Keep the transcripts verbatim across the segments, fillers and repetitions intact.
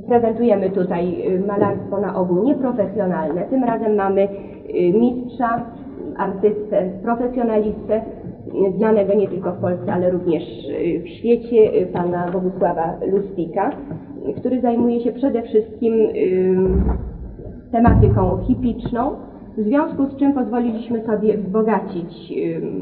Prezentujemy tutaj malarstwo na ogół nieprofesjonalne. Tym razem mamy mistrza, artystę, profesjonalistę, znanego nie tylko w Polsce, ale również w świecie, pana Bogusława Lustika, który zajmuje się przede wszystkim tematyką hipiczną, w związku z czym pozwoliliśmy sobie wzbogacić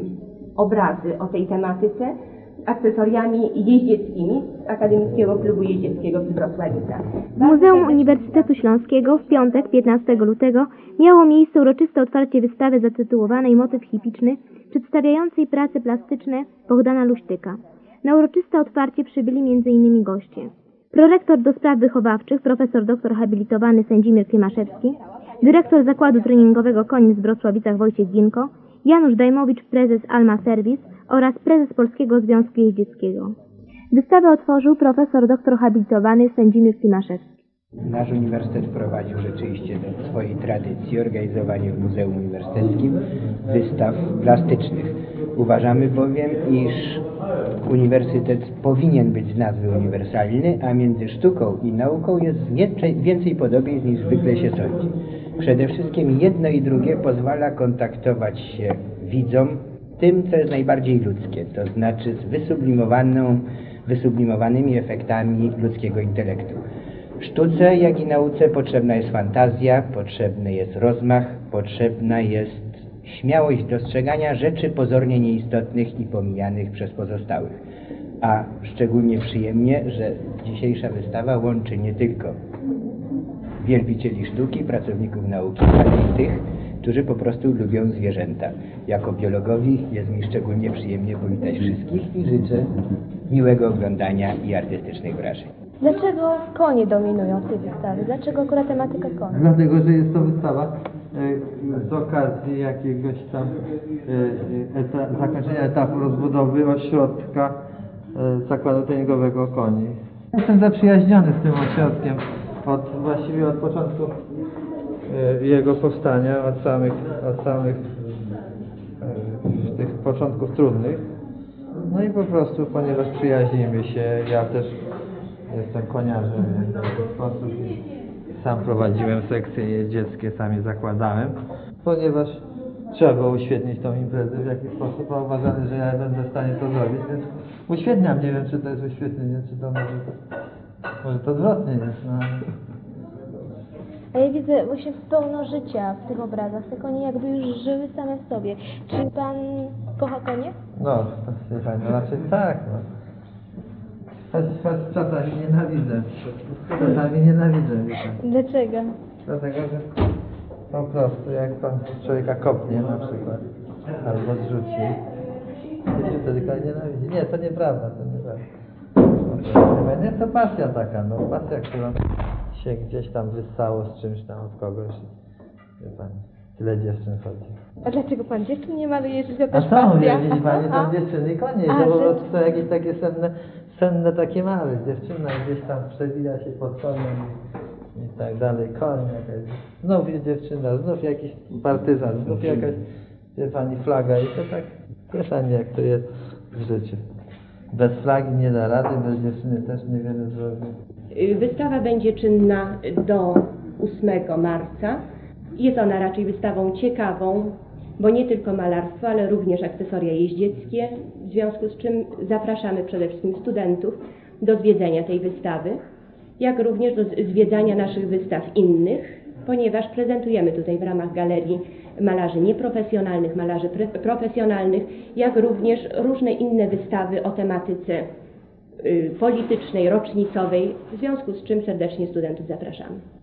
obrazy o tej tematyce akcesoriami jeździeckimi z Akademickiego Klubu Jeździeckiego w Wrocławica. W Muzeum Uniwersytetu Śląskiego w piątek, piętnastego lutego, miało miejsce uroczyste otwarcie wystawy zatytułowanej Motyw hipiczny, przedstawiającej prace plastyczne Bohdana Luśtyka. Na uroczyste otwarcie przybyli między innymi goście: prorektor do spraw wychowawczych, profesor doktor habilitowany Sędzimir Klimaszewski, dyrektor Zakładu Treningowego Konic w Wrocławicach Wojciech Ginko, Janusz Dajmowicz, prezes Alma Service oraz prezes Polskiego Związku Jeździeckiego. Wystawę otworzył profesor doktor habilitowany Sędzimir Klimaszewski. Nasz uniwersytet wprowadził rzeczywiście do swojej tradycji organizowanie w Muzeum Uniwersyteckim wystaw plastycznych. Uważamy bowiem, iż uniwersytet powinien być z nazwy uniwersalny, a między sztuką i nauką jest więcej podobieństw niż zwykle się sądzi. Przede wszystkim jedno i drugie pozwala kontaktować się widzom tym, co jest najbardziej ludzkie, to znaczy z wysublimowaną, wysublimowanymi efektami ludzkiego intelektu. W sztuce, jak i nauce potrzebna jest fantazja, potrzebny jest rozmach, potrzebna jest śmiałość dostrzegania rzeczy pozornie nieistotnych i pomijanych przez pozostałych. A szczególnie przyjemnie, że dzisiejsza wystawa łączy nie tylko wielbicieli sztuki, pracowników nauki, ale i tych, którzy po prostu lubią zwierzęta. Jako biologowi jest mi szczególnie przyjemnie powitać wszystkich i życzę miłego oglądania i artystycznych wrażeń. Dlaczego konie dominują w tej wystawie? Dlaczego akurat tematyka koni? Dlatego, że jest to wystawa e, z okazji jakiegoś tam e, eta, zakończenia etapu rozbudowy ośrodka e, Zakładu Treningowego Koni. Jestem zaprzyjaźniony z tym ośrodkiem od, właściwie od początku e, jego powstania, od samych, od samych e, tych początków trudnych. No i po prostu, ponieważ przyjaźnimy się, ja też jestem koniarzem w ten sposób i sam prowadziłem sekcje jeździeckie, sam je zakładałem, ponieważ trzeba było uświetnić tą imprezę w jakiś sposób, a uważamy, że ja będę w stanie to zrobić, więc uświetniam. Nie wiem, czy to jest uświetnienie, czy to może to, może to odwrotnie jest. No. A ja widzę właśnie pełno życia w tych obrazach. Te konie jakby już żyły same w sobie. Czy pan kocha konie? No, wie pani, no raczej tak. No. Czasami nienawidzę. Czasami nienawidzę. Dlaczego? Dlatego, że po prostu jak pan człowieka kopnie na przykład, albo zrzuci, to się wtedy kogoś nienawidzi. Nie, to nieprawda, to nieprawda. Nie, to pasja taka, no pasja, którą się gdzieś tam wyssało z czymś tam od kogoś. Wie pani, tyle dziewczyn chodzi. A dlaczego pan dziewczyn nie maluje, że to też A co pasja? mówię, widzi pani, tam dziewczyny i konie, A, to po że- prostu są jakieś takie senne, senne takie małe. Dziewczyna gdzieś tam przewija się pod koniem i, i tak dalej, koń jakaś. Znów jest dziewczyna, znów jakiś partyzan, znów jakaś, wie pani, flaga i to tak, wie pani, jak to jest w życiu. Bez flagi nie da rady, bez dziewczyny też niewiele zrobi. Wystawa będzie czynna do ósmego marca. Jest ona raczej wystawą ciekawą, bo nie tylko malarstwo, ale również akcesoria jeździeckie, w związku z czym zapraszamy przede wszystkim studentów do zwiedzenia tej wystawy, jak również do zwiedzania naszych wystaw innych, ponieważ prezentujemy tutaj w ramach galerii malarzy nieprofesjonalnych, malarzy profesjonalnych, jak również różne inne wystawy o tematyce politycznej, rocznicowej, w związku z czym serdecznie studentów zapraszamy.